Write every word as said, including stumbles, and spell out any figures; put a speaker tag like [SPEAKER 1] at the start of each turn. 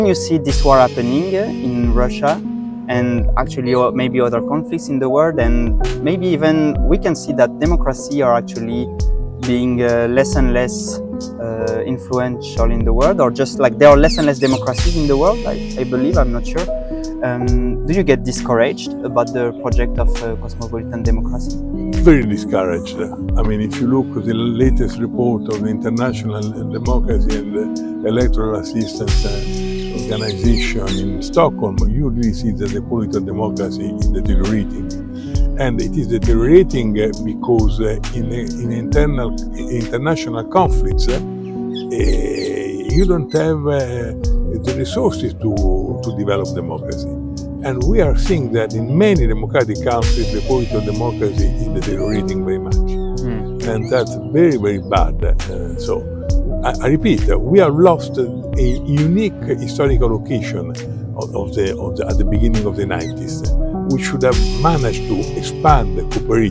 [SPEAKER 1] You see this war happening in Russia and actually maybe other conflicts in the world, and maybe even we can see that democracy are actually being uh, less and less uh, influential in the world, or just like there are less and less democracies in the world, I, I believe, I'm not sure. Um, do you get discouraged about the project of uh, cosmopolitan democracy?
[SPEAKER 2] Very discouraged. I mean, if you look at the latest report of the International Democracy and Electoral Assistance Organization in Stockholm, you really see that the quality of democracy is deteriorating. And it is deteriorating because in, in internal, international conflicts, uh, you don't have uh, the resources to, to develop democracy. And we are seeing that in many democratic countries, the quality of democracy is deteriorating very much. Mm. And that's very, very bad. Uh, so, I, I repeat, we have lost a unique historical occasion of, of the, of the, at the beginning of the nineties. We should have managed to expand the cooperation